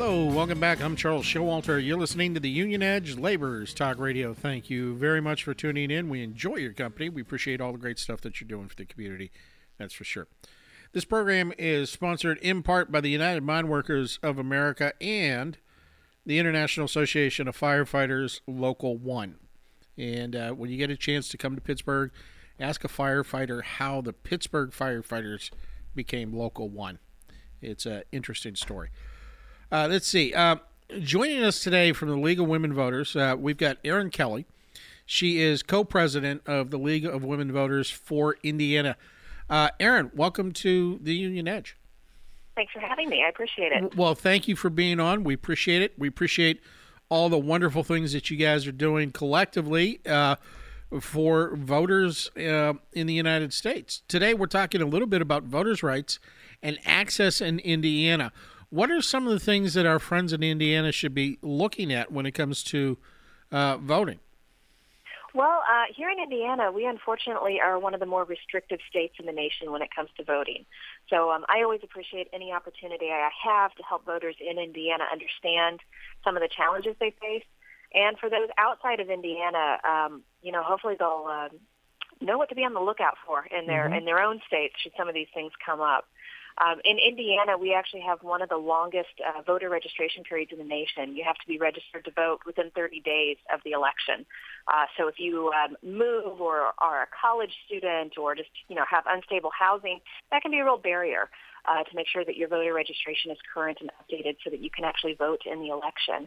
Hello, welcome back. I'm Charles Showalter. You're listening to the Union Edge Laborers Talk Radio. Thank you very much for tuning in. We enjoy your company. We appreciate all the great stuff that you're doing for the community. That's for sure. This program is sponsored in part by the United Mine Workers of America and the International Association of Firefighters Local 1. And when you get a chance to come to Pittsburgh, ask a firefighter how the Pittsburgh firefighters became Local 1. It's an interesting story. Let's see. Joining us today from the League of Women Voters, we've got Erin Kelly. She is co-president of the League of Women Voters for Indiana. Erin, welcome to the Union Edge. Thanks for having me. I appreciate it. Well, thank you for being on. We appreciate it. We appreciate all the wonderful things that you guys are doing collectively for voters in the United States. Today, we're talking a little bit about voters' rights and access in Indiana. What are some of the things that our friends in Indiana should be looking at when it comes to voting? Well, here in Indiana, we unfortunately are one of the more restrictive states in the nation when it comes to voting. So I always appreciate any opportunity I have to help voters in Indiana understand some of the challenges they face. And for those outside of Indiana, hopefully they'll know what to be on the lookout for in their own states should some of these things come up. In Indiana, we actually have one of the longest voter registration periods in the nation. You have to be registered to vote within 30 days of the election. So if you move or are a college student or just have unstable housing, that can be a real barrier to make sure that your voter registration is current and updated so that you can actually vote in the election.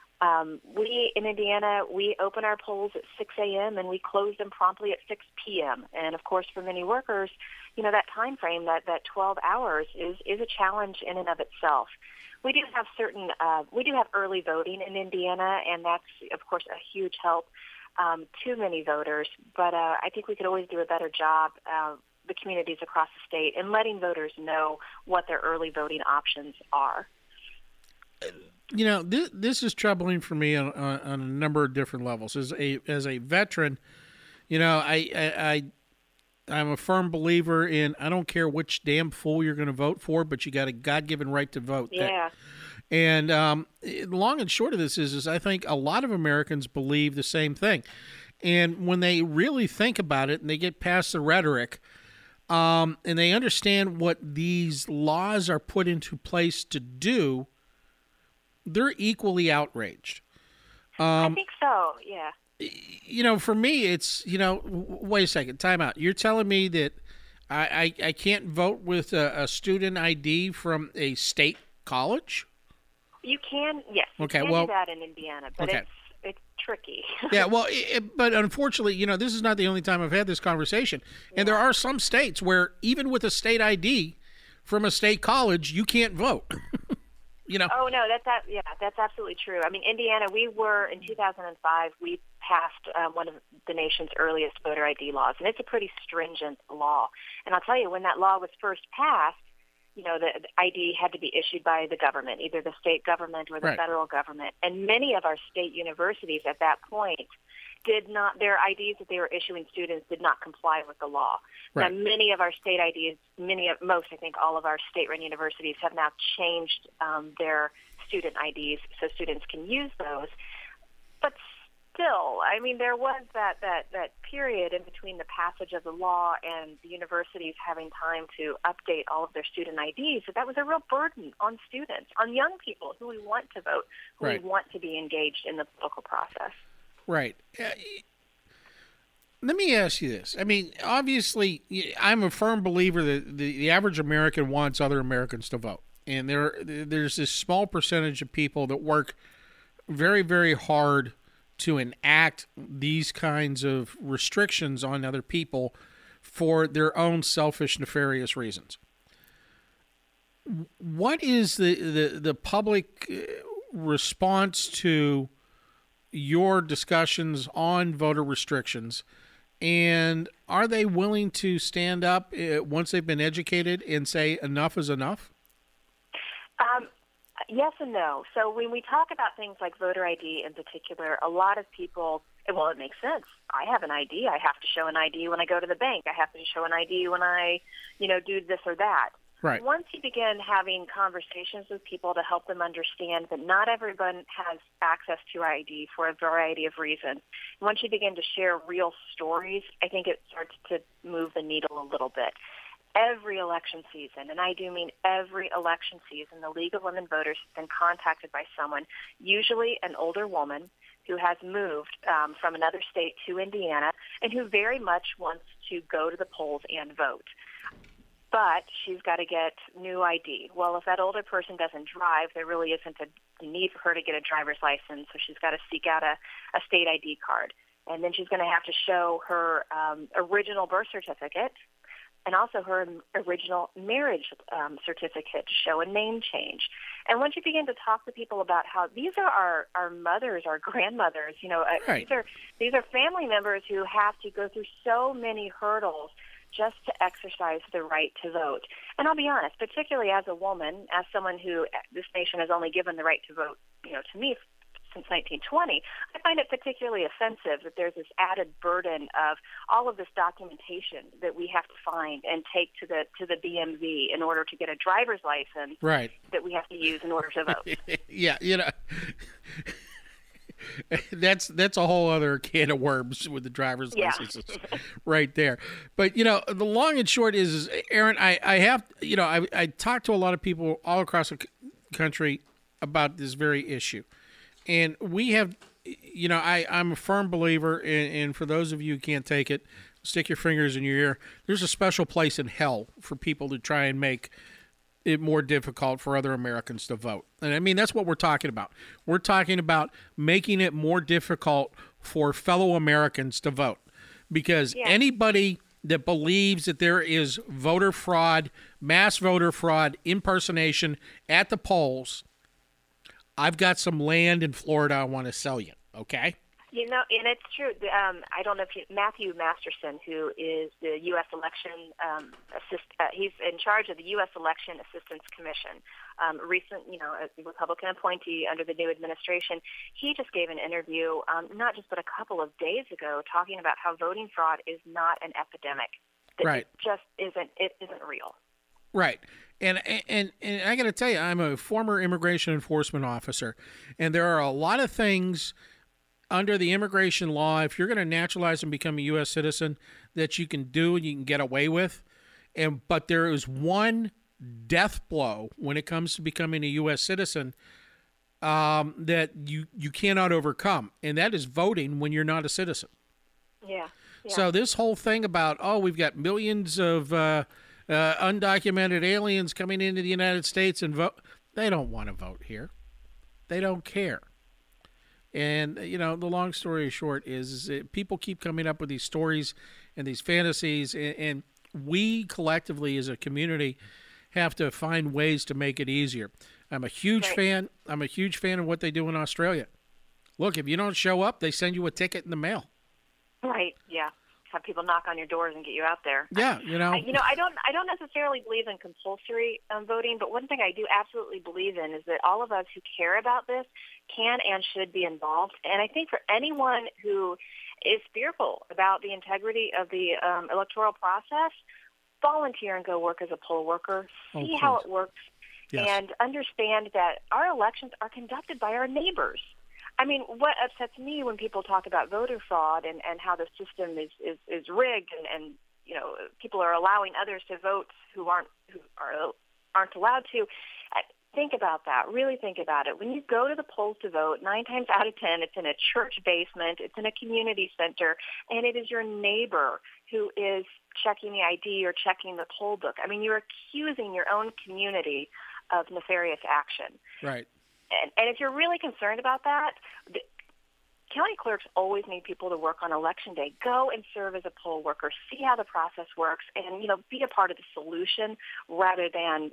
We, in Indiana, we open our polls at 6 a.m. and we close them promptly at 6 p.m. And, of course, for many workers, that time frame, that 12 hours is a challenge in and of itself. We do have early voting in Indiana, and that's, of course, a huge help to many voters. But I think we could always do a better job, the communities across the state, in letting voters know what their early voting options are. This is troubling for me on a number of different levels. As a veteran, I'm a firm believer in I don't care which damn fool you're going to vote for, but you got a God-given right to vote. Yeah. And long and short of this is I think a lot of Americans believe the same thing. And when they really think about it and they get past the rhetoric and they understand what these laws are put into place to do, they're equally outraged. I think so, yeah. For me, it's, wait a second, time out. You're telling me that I can't vote with a student ID from a state college? You can, yes. You can do that in Indiana, but it's tricky. Yeah, but unfortunately, this is not the only time I've had this conversation. And there are some states where even with a state ID from a state college, you can't vote. Oh, no, that's absolutely true. I mean, Indiana, in 2005, we passed one of the nation's earliest voter ID laws, and it's a pretty stringent law. And I'll tell you, when that law was first passed, the ID had to be issued by the government, either the state government or the federal government. And many of our state universities at that point their IDs that they were issuing students did not comply with the law. Right. Now, many of our state IDs, I think all of our state-run universities have now changed their student IDs so students can use those. But still, I mean, there was that period in between the passage of the law and the universities having time to update all of their student IDs. So that was a real burden on students, on young people who we want to vote, who we want to be engaged in the political process. Right. Let me ask you this. I mean, obviously, I'm a firm believer that the average American wants other Americans to vote. And there's this small percentage of people that work very, very hard to enact these kinds of restrictions on other people for their own selfish, nefarious reasons. What is the public response to your discussions on voter restrictions, and are they willing to stand up once they've been educated and say enough is enough? Yes and no. So when we talk about things like voter ID in particular, a lot of people, well, it makes sense. I have an ID. I have to show an ID when I go to the bank. I have to show an ID when I, do this or that. Right. Once you begin having conversations with people to help them understand that not everyone has access to ID for a variety of reasons, once you begin to share real stories, I think it starts to move the needle a little bit. Every election season, and I do mean every election season, the League of Women Voters has been contacted by someone, usually an older woman, who has moved from another state to Indiana and who very much wants to go to the polls and vote. But she's got to get new ID. Well, if that older person doesn't drive, there really isn't a need for her to get a driver's license, so she's got to seek out a state ID card. And then she's going to have to show her original birth certificate and also her original marriage certificate to show a name change. And once you begin to talk to people about how these are our mothers, our grandmothers, Right. these are family members who have to go through so many hurdles just to exercise the right to vote. And I'll be honest, particularly as a woman, as someone who this nation has only given the right to vote, to me since 1920, I find it particularly offensive that there's this added burden of all of this documentation that we have to find and take to the BMV in order to get a driver's license. Right. That we have to use in order to vote. Yeah, that's a whole other can of worms with the driver's licenses right there. But the long and short is Erin, I talk to a lot of people all across the country about this very issue. And we have, I'm a firm believer, and for those of you who can't take it, stick your fingers in your ear. There's a special place in hell for people to try and make it more difficult for other Americans to vote. And I mean, that's what we're talking about. We're talking about making it more difficult for fellow Americans to vote. Because anybody that believes that there is voter fraud, mass voter fraud, impersonation at the polls, I've got some land in Florida I want to sell you, okay? And it's true. I don't know if Matthew Masterson, who is the U.S. Election he's in charge of the U.S. Election Assistance Commission. A Republican appointee under the new administration. He just gave an interview, not just but a couple of days ago, talking about how voting fraud is not an epidemic. Right. It just isn't. It isn't real. Right. And I got to tell you, I'm a former immigration enforcement officer, and there are a lot of things under the immigration law, if you're going to naturalize and become a U.S. citizen, that you can do and you can get away with. But there is one death blow when it comes to becoming a U.S. citizen that you cannot overcome, and that is voting when you're not a citizen. Yeah. So this whole thing about, we've got millions of undocumented aliens coming into the United States and vote. They don't want to vote here. They don't care. And, the long story short is people keep coming up with these stories and these fantasies, and we collectively as a community have to find ways to make it easier. I'm a huge fan. I'm a huge fan of what they do in Australia. Look, if you don't show up, they send you a ticket in the mail. Right, yeah. Have people knock on your doors and get you out there. Yeah, I don't necessarily believe in compulsory voting, but one thing I do absolutely believe in is that all of us who care about this can and should be involved. And I think for anyone who is fearful about the integrity of the electoral process, volunteer and go work as a poll worker, see how it works, and understand that our elections are conducted by our neighbors. I mean, what upsets me when people talk about voter fraud and how the system is rigged and people are allowing others to vote who aren't allowed to. Think about that. Really think about it. When you go to the polls to vote, 9 times out of 10, it's in a church basement, it's in a community center, and it is your neighbor who is checking the ID or checking the poll book. I mean, you're accusing your own community of nefarious action. Right. And if you're really concerned about that, county clerks always need people to work on Election Day. Go and serve as a poll worker. See how the process works and, be a part of the solution rather than,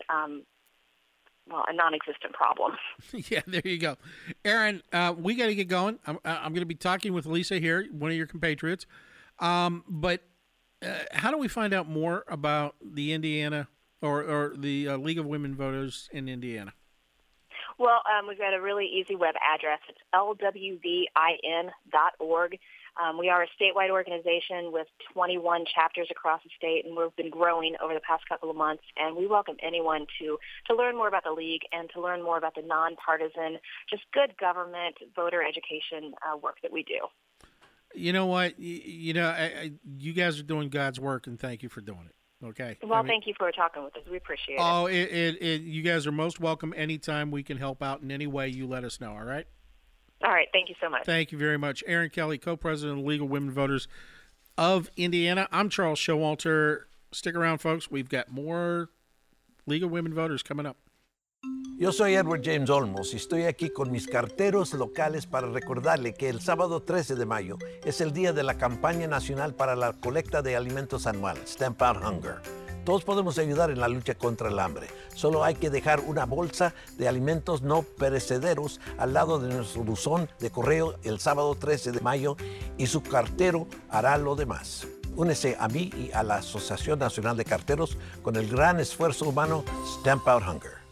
a non-existent problem. Yeah, there you go. Erin, we got to get going. I'm going to be talking with Lisa here, one of your compatriots. But how do we find out more about the Indiana or the League of Women Voters in Indiana? Well, we've got a really easy web address. It's lwvin.org. We are a statewide organization with 21 chapters across the state, and we've been growing over the past couple of months. And we welcome anyone to learn more about the League and to learn more about the nonpartisan, just good government, voter education work that we do. You know what? You you guys are doing God's work, and thank you for doing it. Okay. Well, thank you for talking with us. We appreciate it. You guys are most welcome anytime we can help out in any way. You let us know. All right. All right. Thank you so much. Thank you very much. Erin Kelly, co-president of League of Women Voters of Indiana. I'm Charles Showalter. Stick around, folks. We've got more League of Women Voters coming up. Yo soy Edward James Olmos y estoy aquí con mis carteros locales para recordarle que el sábado 13 de mayo es el día de la campaña nacional para la colecta de alimentos anual, Stamp Out Hunger. Todos podemos ayudar en la lucha contra el hambre. Solo hay que dejar una bolsa de alimentos no perecederos al lado de nuestro buzón de correo el sábado 13 de mayo y su cartero hará lo demás. Únese a mí y a la Asociación Nacional de Carteros con el gran esfuerzo humano Stamp Out Hunger.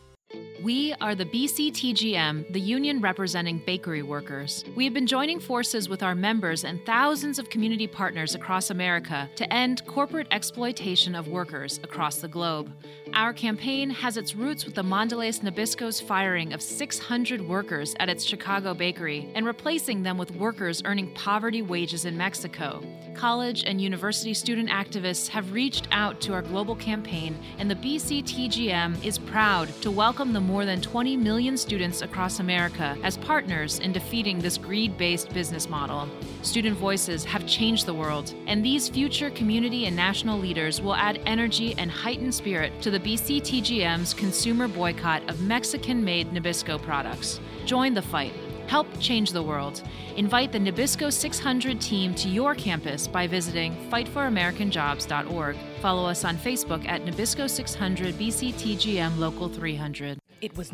We are the BCTGM, the union representing bakery workers. We have been joining forces with our members and thousands of community partners across America to end corporate exploitation of workers across the globe. Our campaign has its roots with the Mondelez Nabisco's firing of 600 workers at its Chicago bakery and replacing them with workers earning poverty wages in Mexico. College and university student activists have reached out to our global campaign, and the BCTGM is proud to welcome the more than 20 million students across America as partners in defeating this greed-based business model. Student voices have changed the world, and these future community and national leaders will add energy and heightened spirit to the BCTGM's consumer boycott of Mexican-made Nabisco products. Join the fight. Help change the world. Invite the Nabisco 600 team to your campus by visiting fightforamericanjobs.org. Follow us on Facebook at Nabisco 600 BCTGM Local 300. It was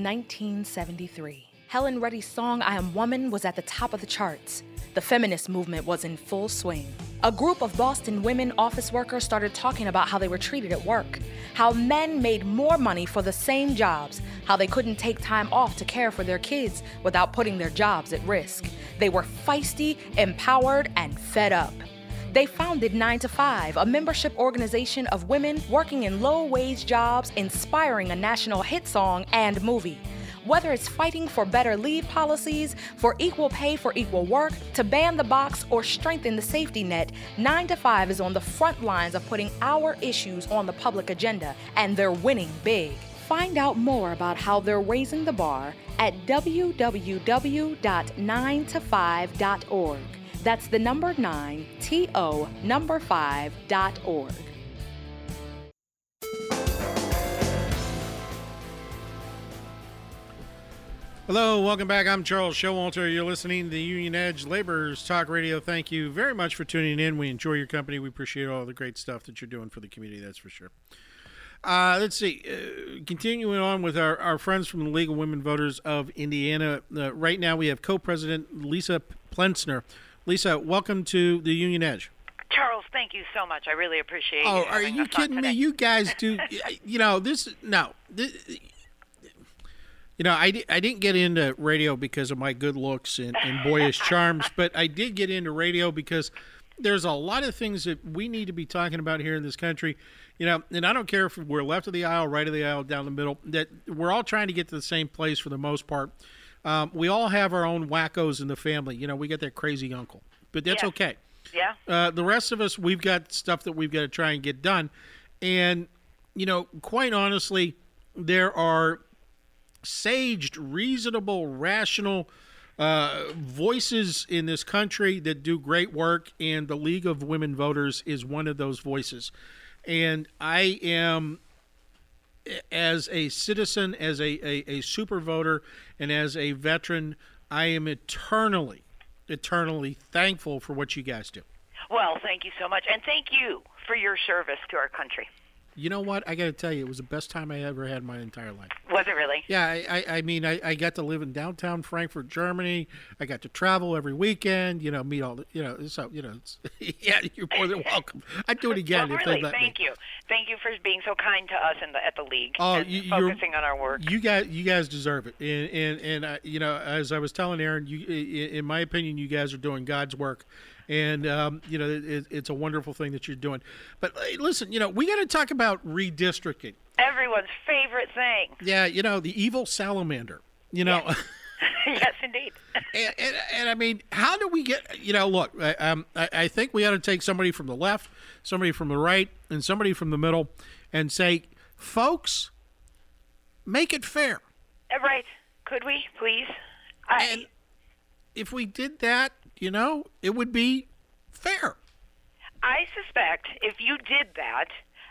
1973. Helen Reddy's song, I Am Woman, was at the top of the charts. The feminist movement was in full swing. A group of Boston women office workers started talking about how they were treated at work, how men made more money for the same jobs, how they couldn't take time off to care for their kids without putting their jobs at risk. They were feisty, empowered, and fed up. They founded 9 to 5, a membership organization of women working in low-wage jobs, inspiring a national hit song and movie. Whether it's fighting for better leave policies, for equal pay for equal work, to ban the box, or strengthen the safety net, 9 to 5 is on the front lines of putting our issues on the public agenda, and they're winning big. Find out more about how they're raising the bar at www.9to5.org. That's the number 9, T-O, number 5.org. Hello, welcome back. I'm Charles Showalter. You're listening to the Union Edge Laborers Talk Radio. Thank you very much for tuning in. We enjoy your company. We appreciate all the great stuff that you're doing for the community, that's for sure. Let's see. Continuing on with our friends from the League of Women Voters of Indiana. Right now we have co-president Lisa Plensner. Lisa, welcome to the Union Edge. Charles, thank you so much. I really appreciate you. Oh, are you kidding me? You guys do. I didn't get into radio because of my good looks and boyish charms, but I did get into radio because there's a lot of things that we need to be talking about here in this country. And I don't care if we're left of the aisle, right of the aisle, down the middle, that we're all trying to get to the same place for the most part. We all have our own wackos in the family. We got that crazy uncle, but that's okay. Yeah. The rest of us, we've got stuff that we've got to try and get done. And, quite honestly, there are saged, reasonable, rational voices in this country that do great work, and the League of Women Voters is one of those voices. And I am, as a citizen, as a super voter, and as a veteran, I am eternally thankful for what you guys do. Well, thank you so much, and thank you for your service to our country. You know what? I got to tell you, it was the best time I ever had in my entire life. Well, Was it really? Yeah, I mean, I got to live in downtown Frankfurt, Germany. I got to travel every weekend, meet all the, so, it's, yeah, you're more than welcome. I'd do it again well, if really, they let me. thank you. Thank you for being so kind to us at the league Oh, and focusing on our work. You guys deserve it. And as I was telling Aaron, in my opinion, you guys are doing God's work. And, it's a wonderful thing that you're doing. But listen, we got to talk about redistricting. Everyone's favorite thing. Yeah, the evil salamander, Yes, yes indeed. and I mean, how do we get, look, I think we ought to take somebody from the left, somebody from the right, and somebody from the middle and say, folks, make it fair. Right. Could we, please? And if we did that, it would be fair. I suspect if you did that,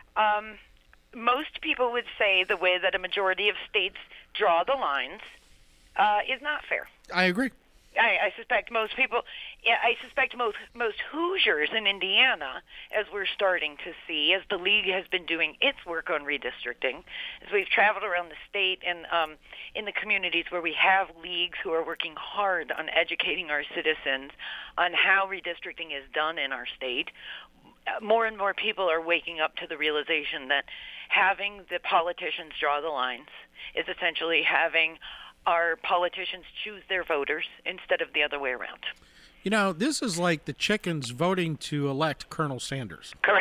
most people would say the way that a majority of states draw the lines is not fair. I agree. I suspect most people. Yeah, I suspect most Hoosiers in Indiana, as we're starting to see, as the league has been doing its work on redistricting, as we've traveled around the state and in the communities where we have leagues who are working hard on educating our citizens on how redistricting is done in our state. More and more people are waking up to the realization that having the politicians draw the lines is essentially having our politicians choose their voters instead of the other way around. This is like the chickens voting to elect Colonel Sanders. Correct.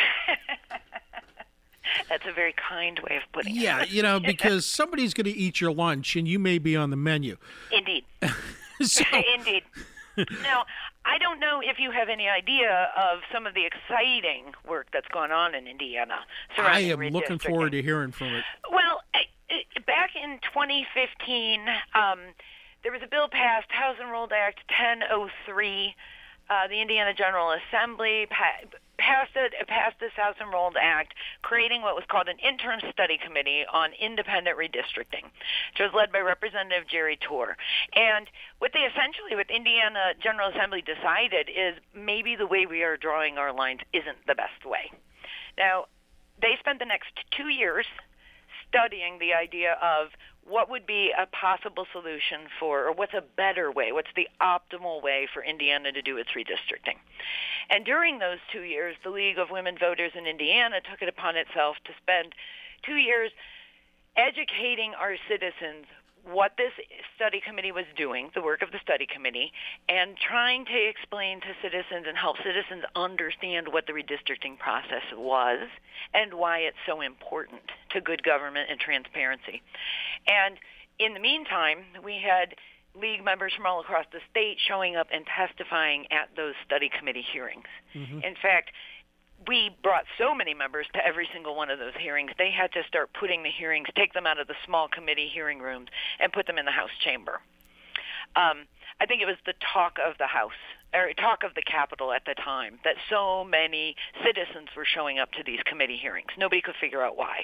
That's a very kind way of putting it. Yeah, because somebody's going to eat your lunch and you may be on the menu. Indeed. Indeed. Now, I don't know if you have any idea of some of the exciting work that's gone on in Indiana surrounding I am looking forward to hearing from it. Well, back in 2015, there was a bill passed, House Enrolled Act 1003. The Indiana General Assembly passed this House Enrolled Act, creating what was called an interim study committee on independent redistricting, which was led by Representative Jerry Tour. And what Indiana General Assembly decided is maybe the way we are drawing our lines isn't the best way. Now, they spent the next 2 years studying the idea of what would be a possible solution or what's a better way, what's the optimal way for Indiana to do its redistricting. And during those 2 years, the League of Women Voters in Indiana took it upon itself to spend 2 years educating our citizens what this study committee was doing, the work of the study committee, and trying to explain to citizens and help citizens understand what the redistricting process was and why it's so important to good government and transparency. And in the meantime, we had league members from all across the state showing up and testifying at those study committee hearings. Mm-hmm. In fact, we brought so many members to every single one of those hearings, they had to start putting the hearings, take them out of the small committee hearing rooms, and put them in the House chamber. I think it was the talk of the House, or talk of the Capitol at the time, that so many citizens were showing up to these committee hearings. Nobody could figure out why.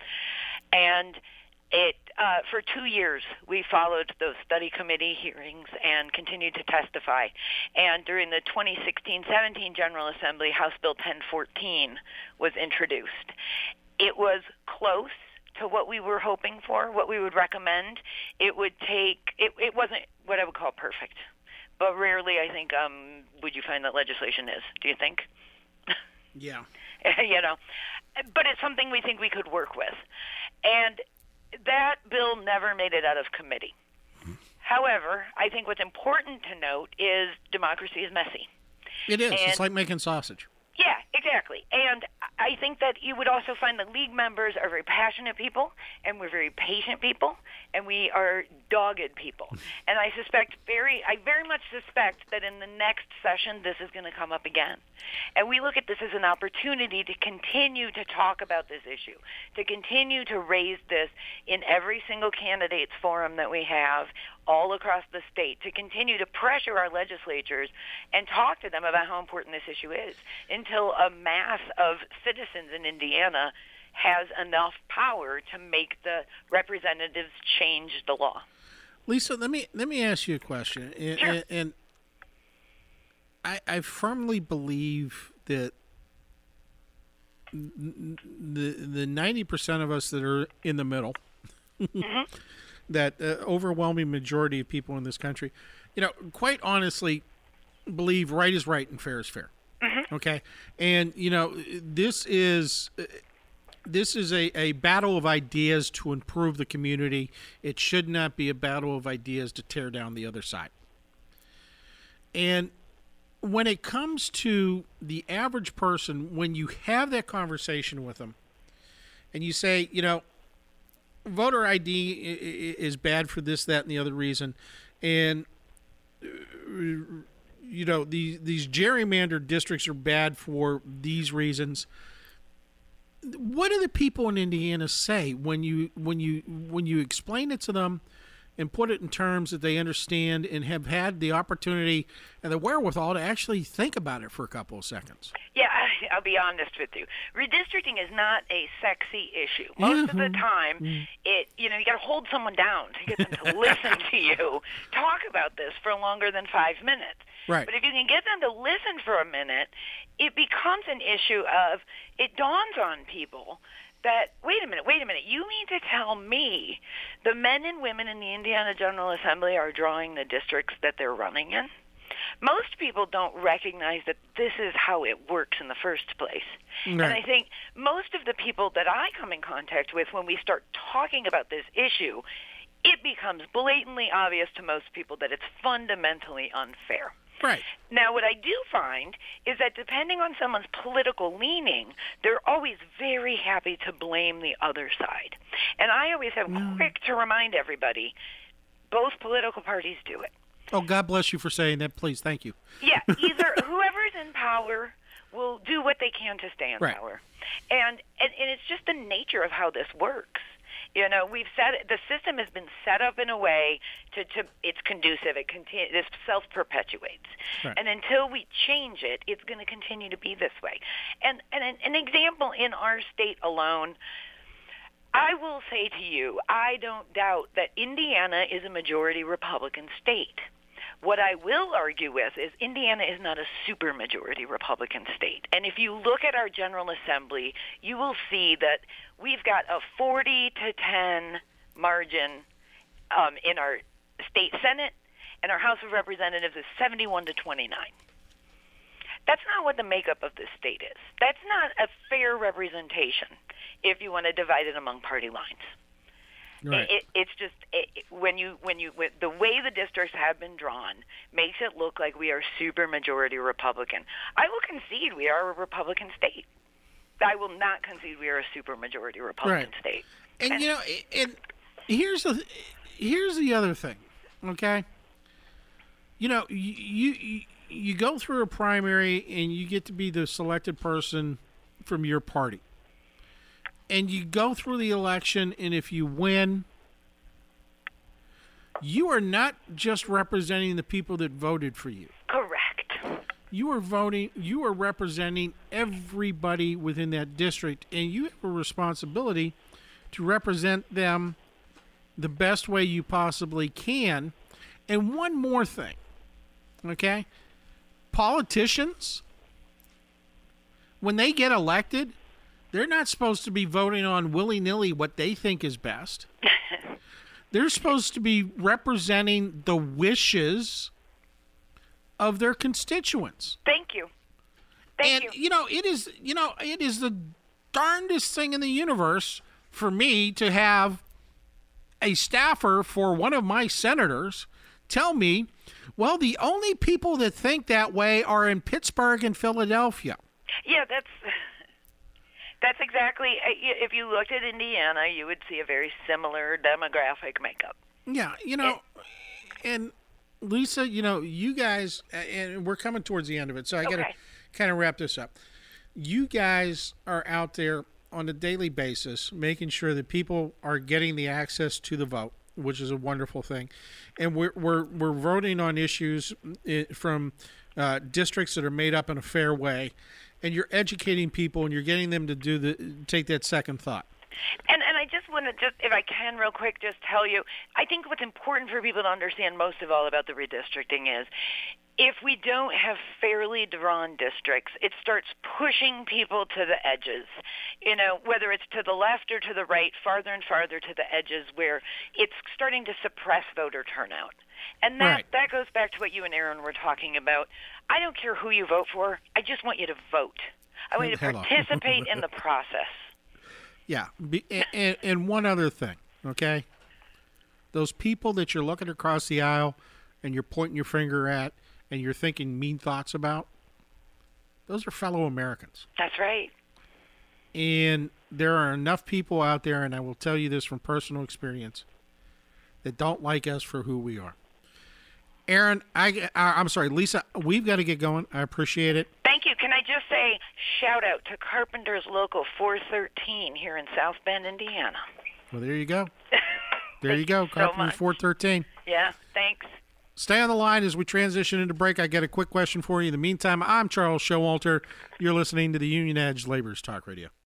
And for 2 years, we followed those study committee hearings and continued to testify. And during the 2016-17 General Assembly, House Bill 1014 was introduced. It was close to what we were hoping for, what we would recommend. It wasn't what I would call perfect. But rarely, I think, would you find that legislation is. Do you think? Yeah. But it's something we think we could work with. And that bill never made it out of committee. However, I think what's important to note is democracy is messy. It is. It's like making sausage. Yeah, exactly. And I think that you would also find that league members are very passionate people, and we're very patient people, and we are dogged people. And I very much suspect that in the next session, this is going to come up again. And we look at this as an opportunity to continue to talk about this issue, to continue to raise this in every single candidates forum that we have all across the state, to continue to pressure our legislatures and talk to them about how important this issue is until a mass of citizens in Indiana has enough power to make the representatives change the law. Lisa, let me ask you a question. Sure. And I firmly believe that the 90% of us that are in the middle that overwhelming majority of people in this country, quite honestly, believe right is right and fair is fair. Okay, and this is a battle of ideas to improve the community. It should not be a battle of ideas to tear down the other side. And when it comes to the average person, when you have that conversation with them and you say, voter ID is bad for this, that, and the other reason, and these gerrymandered districts are bad for these reasons, what do the people in Indiana say when you explain it to them and put it in terms that they understand and have had the opportunity and the wherewithal to actually think about it for a couple of seconds? Yeah, I'll be honest with you. Redistricting is not a sexy issue. Most of the time, you got to hold someone down to get them to listen to you talk about this for longer than 5 minutes. Right. But if you can get them to listen for a minute, it becomes an issue of, it dawns on people that, wait a minute, you mean to tell me the men and women in the Indiana General Assembly are drawing the districts that they're running in? Most people don't recognize that this is how it works in the first place. Right. And I think most of the people that I come in contact with when we start talking about this issue, it becomes blatantly obvious to most people that it's fundamentally unfair. Right. Now, what I do find is that depending on someone's political leaning, they're always very happy to blame the other side. And I always am quick to remind everybody, both political parties do it. Oh, God bless you for saying that. Please, thank you. Yeah, either whoever's in power will do what they can to stay in power. And it's just the nature of how this works. We've the system has been set up in a way to it's conducive. This self-perpetuates. Right. And until we change it, it's going to continue to be this way. And an example in our state alone, I will say to you, I don't doubt that Indiana is a majority Republican state. What I will argue with is Indiana is not a supermajority Republican state. And if you look at our General Assembly, you will see that we've got a 40-10 margin in our state Senate, and our House of Representatives is 71-29. That's not what the makeup of this state is. That's not a fair representation if you want to divide it among party lines. Right. It's just when the way the districts have been drawn makes it look like we are super majority Republican. I will concede we are a Republican state. I will not concede we are a super majority Republican state. And and here's the other thing, okay? You go through a primary and you get to be the selected person from your party. And you go through the election, and if you win, you are not just representing the people that voted for you. Correct. You are representing everybody within that district, and you have a responsibility to represent them the best way you possibly can. And one more thing, okay? Politicians, when they get elected, they're not supposed to be voting on willy-nilly what they think is best. They're supposed to be representing the wishes of their constituents. Thank you. Thank you. It is the darndest thing in the universe for me to have a staffer for one of my senators tell me, well, the only people that think that way are in Pittsburgh and Philadelphia. Yeah, That's exactly, if you looked at Indiana, you would see a very similar demographic makeup. Yeah, and Lisa, you guys, and we're coming towards the end of it, so I got to kind of wrap this up. You guys are out there on a daily basis making sure that people are getting the access to the vote, which is a wonderful thing. And we're voting on issues from districts that are made up in a fair way. And you're educating people, and you're getting them to take that second thought. And I just want to just, if I can real quick, just tell you, I think what's important for people to understand most of all about the redistricting is if we don't have fairly drawn districts, it starts pushing people to the edges, whether it's to the left or to the right, farther and farther to the edges where it's starting to suppress voter turnout. And that goes back to what you and Aaron were talking about. I don't care who you vote for. I just want you to vote. I want you to participate in the process. Yeah. And one other thing, okay? Those people that you're looking across the aisle and you're pointing your finger at and you're thinking mean thoughts about, those are fellow Americans. That's right. And there are enough people out there, and I will tell you this from personal experience, that don't like us for who we are. Aaron, I'm sorry, Lisa, we've got to get going. I appreciate it. Thank you. Can I just say shout out to Carpenter's Local 413 here in South Bend, Indiana. Well, there you go. There you go, Carpenter's 413. Yeah, thanks. Stay on the line as we transition into break. I got a quick question for you. In the meantime, I'm Charles Showalter. You're listening to the Union Edge Laborers Talk Radio.